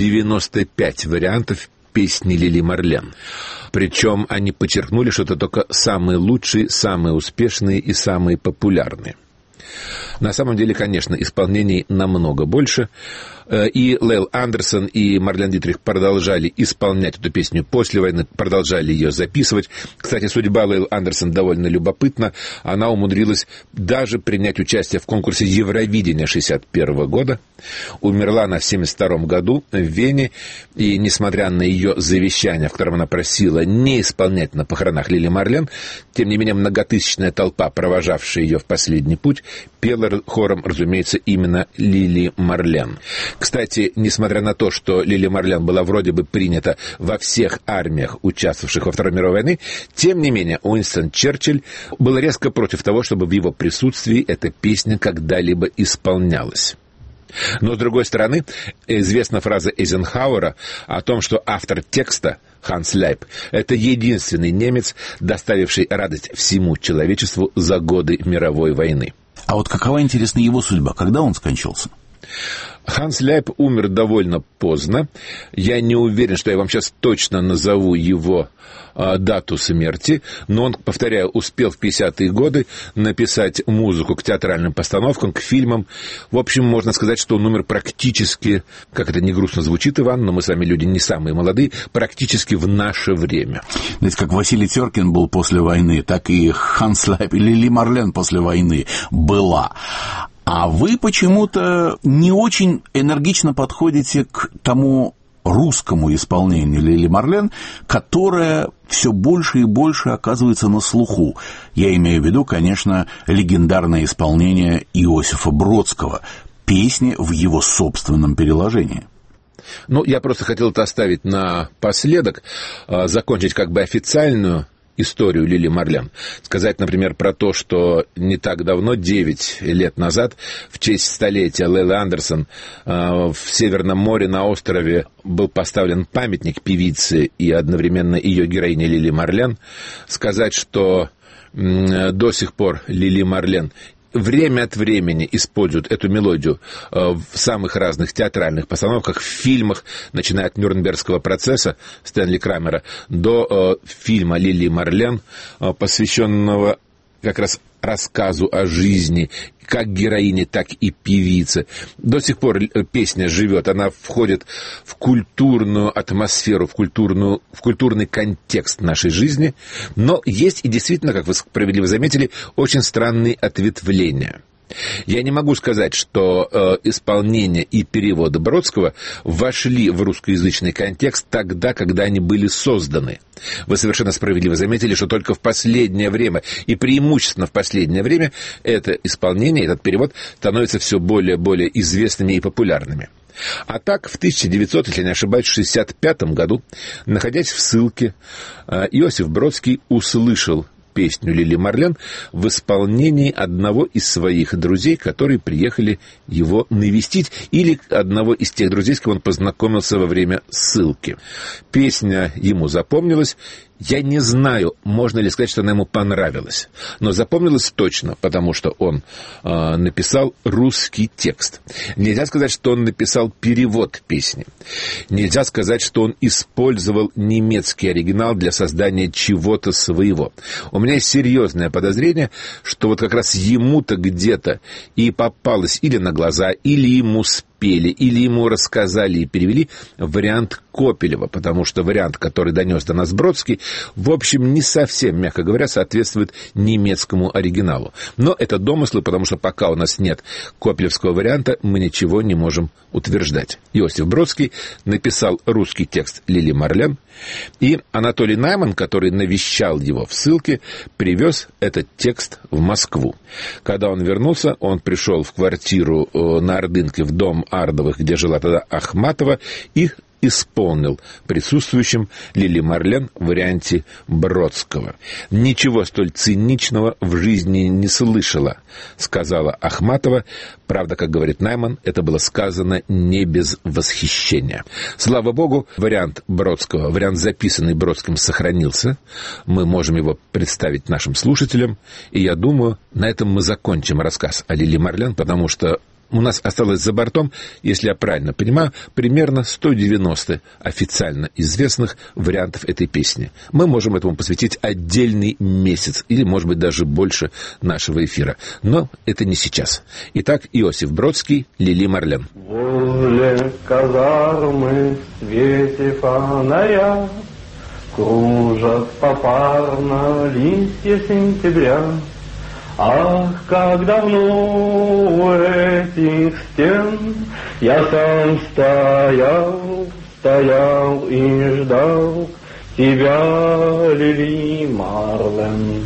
195 вариантов песни Лили Марлен. Причем они подчеркнули, что это только самые лучшие, самые успешные и самые популярные. На самом деле, конечно, исполнений намного больше. И Лейл Андерсон, и Марлен Дитрих продолжали исполнять эту песню после войны, продолжали ее записывать. Кстати, судьба Лейл Андерсон довольно любопытна. Она умудрилась даже принять участие в конкурсе Евровидения 1961 года. Умерла она в 1972 году в Вене. И, несмотря на ее завещание, в котором она просила не исполнять на похоронах Лили Марлен, тем не менее многотысячная толпа, провожавшая ее в последний путь, пела хором, разумеется, именно Лили Марлен. Кстати, несмотря на то, что Лили Марлен была вроде бы принята во всех армиях, участвовавших во Второй мировой войне, тем не менее Уинстон Черчилль был резко против того, чтобы в его присутствии эта песня когда-либо исполнялась. Но, с другой стороны, известна фраза Эйзенхауэра о том, что автор текста Ханс Ляйб — это единственный немец, доставивший радость всему человечеству за годы мировой войны. А вот какова, интересна, его судьба? Когда он скончался? Ханс Ляйб умер довольно поздно. Я не уверен, что я вам сейчас точно назову его дату смерти, но он, повторяю, успел в 50-е годы написать музыку к театральным постановкам, к фильмам. В общем, можно сказать, что он умер практически, как это не грустно звучит, Иван, но мы с вами люди не самые молодые, практически в наше время. Знаете, как Василий Теркин был после войны, так и Ханс Ляйб или Лили Марлен после войны была. А вы почему-то не очень энергично подходите к тому русскому исполнению Лили Марлен, которое все больше и больше оказывается на слуху. Я имею в виду, конечно, легендарное исполнение Иосифа Бродского, песни в его собственном переложении. Ну, я просто хотел это оставить напоследок, закончить как бы официальную историю Лили Марлен. Сказать, например, про то, что не так давно, 9 лет назад, в честь столетия Лейлы Андерсон в Северном море на острове был поставлен памятник певице и одновременно ее героине Лили Марлен. Сказать, что до сих пор Лили Марлен время от времени используют эту мелодию в самых разных театральных постановках, в фильмах, начиная от Нюрнбергского процесса Стэнли Крамера до фильма «Лили Марлен», посвященного как раз рассказу о жизни как героини, так и певицы. До сих пор песня живет, она входит в культурную атмосферу, в культурный контекст нашей жизни, но есть и действительно, как вы справедливо заметили, очень странные ответвления. Я не могу сказать, что исполнение и переводы Бродского вошли в русскоязычный контекст тогда, когда они были созданы. Вы совершенно справедливо заметили, что только в последнее время, и преимущественно в последнее время, это исполнение, этот перевод становится все более и более известными и популярными. А так, в 1900, если не ошибаюсь, 1965 году, находясь в ссылке, Иосиф Бродский услышал песню Лили Марлен в исполнении одного из своих друзей, которые приехали его навестить, или одного из тех друзей, с кем он познакомился во время ссылки. Песня ему запомнилась. Я не знаю, можно ли сказать, что она ему понравилась, но запомнилась точно, потому что он написал русский текст. Нельзя сказать, что он написал перевод песни. Нельзя сказать, что он использовал немецкий оригинал для создания чего-то своего. У меня есть серьезное подозрение, что вот как раз ему-то где-то и попалось или на глаза, или ему спели, или ему рассказали и перевели вариант Копелева, потому что вариант, который донес до нас Бродский, в общем, не совсем, мягко говоря, соответствует немецкому оригиналу. Но это домыслы, потому что пока у нас нет копелевского варианта, мы ничего не можем утверждать. Иосиф Бродский написал русский текст Лили Марлен, и Анатолий Найман, который навещал его в ссылке, привез этот текст в Москву. Когда он вернулся, он пришел в квартиру на Ордынке, в дом Ардовых, где жила тогда Ахматова, и исполнил присутствующим Лили Марлен в варианте Бродского. «Ничего столь циничного в жизни не слышала», — сказала Ахматова. Правда, как говорит Найман, это было сказано не без восхищения. Слава богу, вариант Бродского, вариант, записанный Бродским, сохранился. Мы можем его представить нашим слушателям. И я думаю, на этом мы закончим рассказ о Лили Марлен, потому что У нас осталось за бортом, если я правильно понимаю, примерно 190 официально известных вариантов этой песни. Мы можем этому посвятить отдельный месяц, или, может быть, даже больше нашего эфира. Но это не сейчас. Итак, Иосиф Бродский, Лили Марлен. Возле казармы в свете фонаря кружат попарно листья сентября. Ах, как давно у этих стен я сам стоял и ждал тебя, Лили Марлен,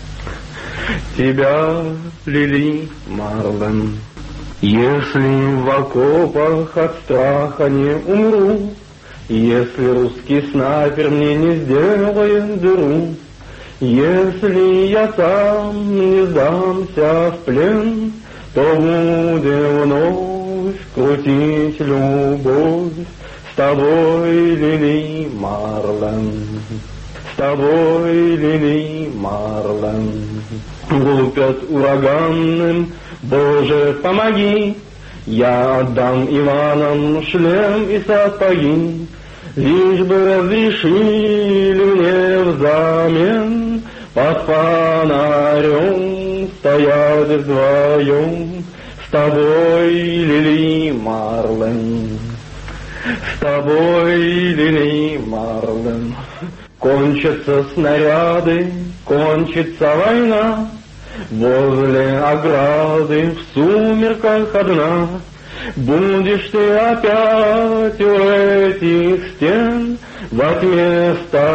тебя, Лили Марлен. Если в окопах от страха не умру, если русский снайпер мне не сделает дыру, если я сам не сдамся в плен, то будем вновь крутить любовь с тобой, Лили Марлен, с тобой, Лили Марлен. Лупят ураганным, Боже, помоги, я отдам Иванам шлем и сапоги, лишь бы разрешили мне взамен под фонарем стоять вдвоем с тобой, Лили Марлен, с тобой, Лили Марлен. Кончатся снаряды, кончится война, возле ограды в сумерках одна. Будешь ты опять у этих стен во тьме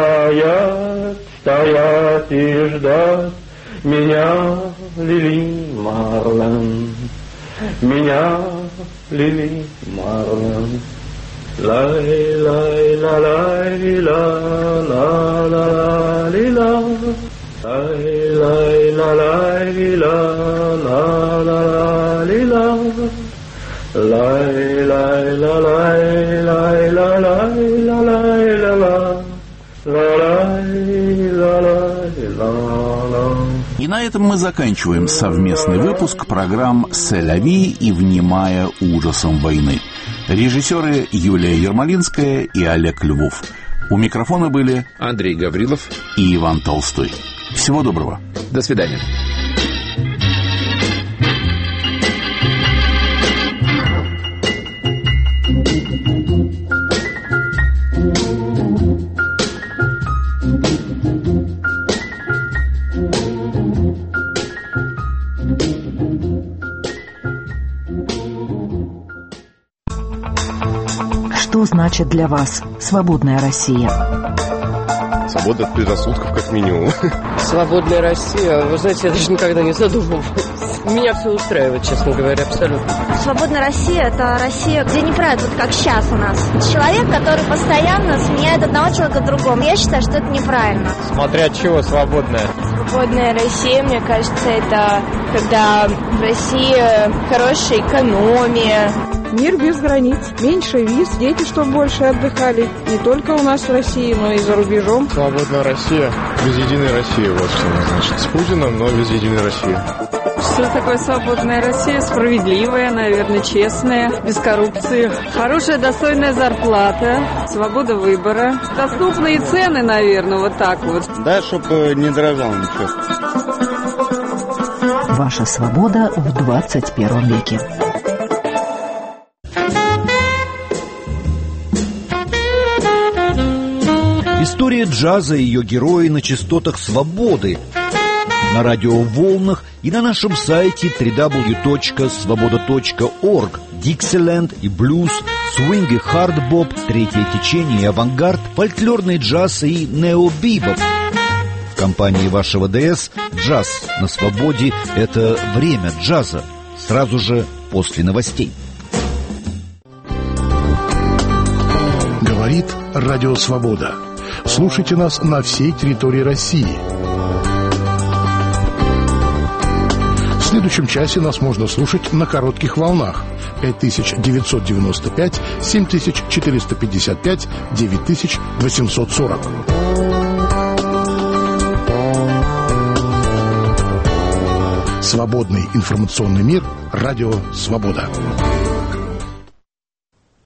стоять и ждать меня, Лили Марлен, меня, Лили Марлен. Лай лай ла лай ла ла ла ли ла, лай лай ла лай ла ла ла ли ла. Лай лай ла лай лай ла лай ла лай ла ла лай ла лай ла ла. И на этом мы заканчиваем совместный выпуск программ «Сель-Ави» и «Внимая ужасам войны». Режиссеры Юлия Ермолинская и Олег Львов. У микрофона были Андрей Гаврилов и Иван Толстой. Всего доброго. До свидания. Что значит для вас свободная Россия? Свобода от предрассудков, как минимум. Свободная Россия, вы знаете, я даже никогда не задумывалась. Меня все устраивает, честно говоря, абсолютно. Свободная Россия – это Россия, где не правят, вот как сейчас у нас. Человек, который постоянно сменяет одного человека другому. Я считаю, что это неправильно. Смотря от чего свободная? Свободная Россия, мне кажется, это когда в России хорошая экономия. Мир без границ, меньше виз, дети, чтобы больше отдыхали. Не только у нас в России, но и за рубежом. Свободная Россия, без единой России, вот что она значит. С Путиным, но без единой России. Что такое свободная Россия? Справедливая, наверное, честная, без коррупции. Хорошая, достойная зарплата, свобода выбора. Доступные цены, наверное, вот так вот. Да, чтобы не дорожало ничего. Ваша свобода в 21 веке. История джаза и ее герои на частотах свободы, на радиоволнах и на нашем сайте www.svoboda.org. Диксиленд и блюз, свинг и хардбоп, третье течение и авангард, фольклорный джаз и нео-бибоп. В компании вашего ДС «Джаз на свободе» — это время джаза, сразу же после новостей. Говорит Радио Свобода. Слушайте нас на всей территории России. В следующем часе нас можно слушать на коротких волнах 5995, 7455, 9840. Свободный информационный мир. Радио «Свобода».